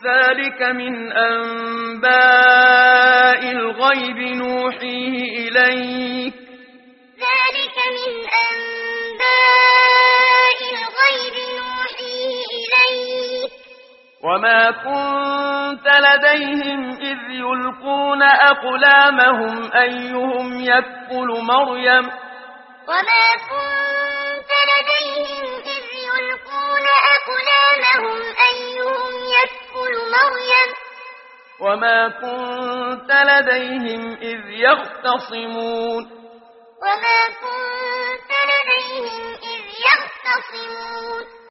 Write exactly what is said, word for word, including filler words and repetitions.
ذلك من أنباء الغيب نوحيه إليك ذلك من أنباء الغيب نوحيه إليك وما كنت لديهم إذ يلقون أقلامهم أيهم يكفل مريم وما كنت لديهم إذ يلقون أقلامهم أيهم يكفل مريم وما كنت لديهم إذ يختصمون وما كنت لديهم إذ يختصمون